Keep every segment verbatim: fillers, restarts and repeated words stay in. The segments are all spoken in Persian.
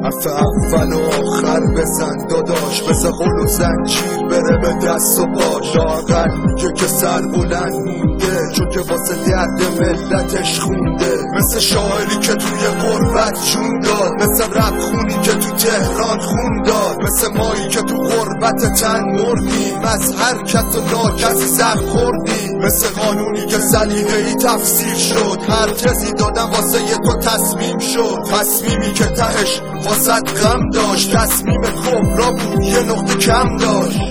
حرف اول و آخر بزن داداش، مثل قول و زنجیر بره به دست و باش. لااقل میگه که سر بلند مونده، چون که واسه درد ملتش خونده. مثل شاعری که توی غربت جون داد، مثل رپ خونی که تو تهران خون داد، مثل مایی که تو غربت تن مردیم، از هر کس و ناکسی سر خوردیم. مثل قانونی که سلیقه‌ای تفسیر شد، هر کسی دادن واسه یه تو تصمیم شد. تصمیمی که تهش واسه غم داشت، تصمیم کبرا بود یه نقطه کم داشت.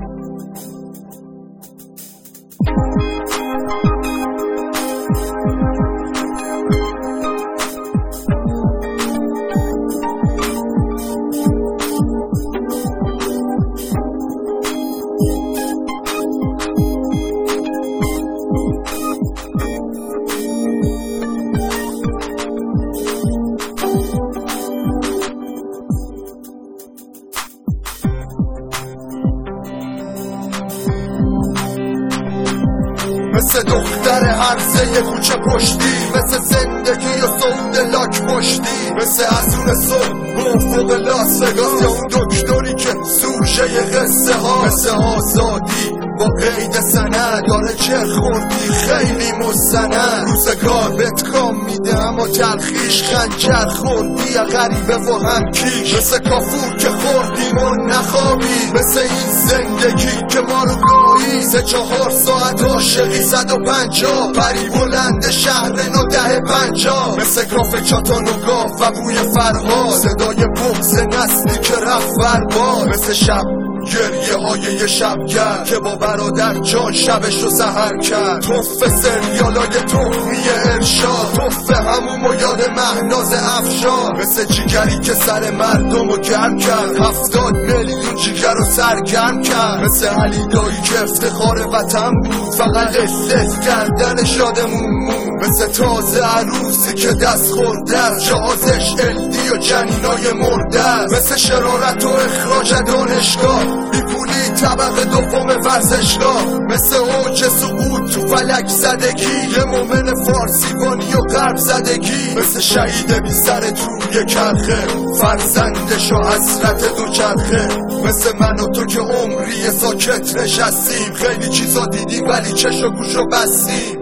مثل دختر هرزه کوچه پشتی، مثل زندگی و سود لاک پشتی، مثل اسون صبح با فوق لاس وگاس، یا اون دکتری که سوژه قصه ها. مثل آزادی با قید سند، داره چه خوردی خیلی مستند. روزگار بهت کام میده اما تلخیش خنجر خوردی یا غریبه و هم کیش. مثل کافور که خوردیم و نخوابی، مثل این زندگی که ما رو گاهی. سه چهار ساعت عاشقی صد و پنجاه، پری بلند شهر نو ده پنجاه. مثل کافه چاتان و گاف و بوی فرهاد، صدای بغض نسلی که رفت برباد. مثل شب گریه های یه شبگر که با برادر جان شبش رو سحر کرد. توف سریالای تخمی ارشاد، توف هموم و یاد مهناز افشار. مثل جیگری که سر مردم رو گرم کرد، هفتاد میلیون جیگر رو سرگرم کرد. مثل علی دایی که افتخار وطن بود، فقط قصه کردن شادمون بود. مثل تازه عروسی که دست خورده، جهازش الدی و جنینای مرده. مثل شرارت و اخراج دانشگاه، بیپولی طبقه دوم ورزشگاه. مثل اوج سقوط تو فلک زدگی، یه مومن فارسیبانی و غرب زدگی. مثل شهید بی سر توی کرخه، فرزندش و حسرت دو چرخه. مثل من و تو که عمری ساکت نشستیم، خیلی چیزا دیدیم ولی چش و گوشو بستیم.